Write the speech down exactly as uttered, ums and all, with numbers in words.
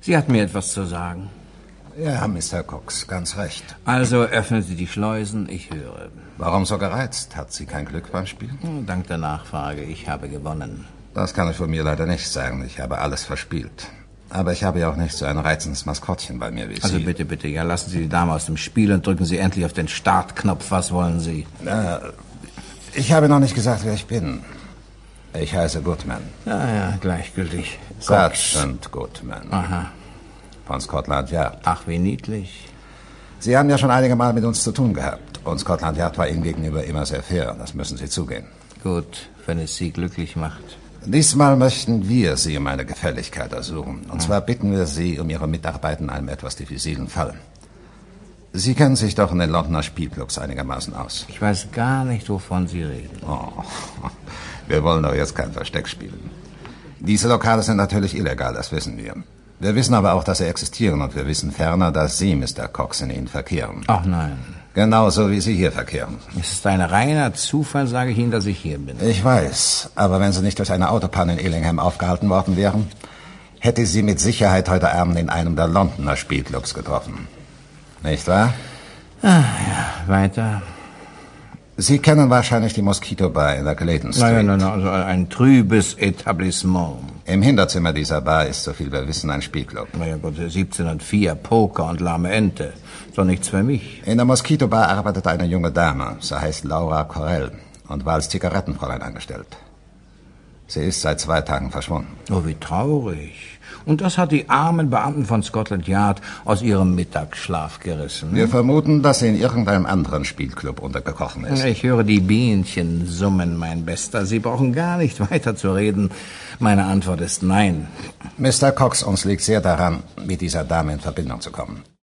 Sie hat mir etwas zu sagen. Ja, Mister Cox, ganz recht. Also öffnen Sie die Schleusen, ich höre. Warum so gereizt? Hat sie kein Glück beim Spiel? Oh, dank der Nachfrage, ich habe gewonnen. Das kann ich von mir leider nicht sagen. Ich habe alles verspielt. Aber ich habe ja auch nicht so ein reizendes Maskottchen bei mir wie Also Sie. bitte, bitte, ja, lassen Sie die Dame aus dem Spiel und drücken Sie endlich auf den Startknopf. Was wollen Sie? Na, ich habe noch nicht gesagt, wer ich bin. Ich heiße Goodman. Ja, ja, gleichgültig. Sergeant Goodman. Aha. Von Scotland Yard. Ach, wie niedlich. Sie haben ja schon einige Mal mit uns zu tun gehabt. Und Scotland Yard war Ihnen gegenüber immer sehr fair. Das müssen Sie zugeben. Gut, wenn es Sie glücklich macht. Diesmal möchten wir Sie um eine Gefälligkeit ersuchen. Und zwar bitten wir Sie um Ihre Mitarbeit in einem etwas diffizilen Fall. Sie kennen sich doch in den Londoner Spielclubs einigermaßen aus. Ich weiß gar nicht, wovon Sie reden. Oh, wir wollen doch jetzt kein Versteck spielen. Diese Lokale sind natürlich illegal, das wissen wir. Wir wissen aber auch, dass sie existieren und wir wissen ferner, dass Sie, Mister Cox, in ihnen verkehren. Ach nein. Genauso wie Sie hier verkehren. Es ist ein reiner Zufall, sage ich Ihnen, dass ich hier bin. Ich weiß, aber wenn Sie nicht durch eine Autopanne in Illingham aufgehalten worden wären, hätte Sie mit Sicherheit heute Abend in einem der Londoner Spielclubs getroffen. Nicht wahr? Ah, ja, weiter. Sie kennen wahrscheinlich die Mosquito Bar in der Clayton Street. Nein, nein, nein, also ein trübes Etablissement. Im Hinterzimmer dieser Bar ist, so viel wir wissen, ein Spielclub. Na ja Gott, siebzehnhundertvier, Poker und lahme Ente. Ist doch nichts für mich. In der Mosquito Bar arbeitet eine junge Dame. Sie heißt Laura Corell und war als Zigarettenfräulein angestellt. Sie ist seit zwei Tagen verschwunden. Oh, wie traurig. Und das hat die armen Beamten von Scotland Yard aus ihrem Mittagsschlaf gerissen. Wir vermuten, dass sie in irgendeinem anderen Spielclub untergekrochen ist. Ich höre die Bienchen summen, mein Bester. Sie brauchen gar nicht weiter zu reden. Meine Antwort ist nein. Mister Cox, uns liegt sehr daran, mit dieser Dame in Verbindung zu kommen.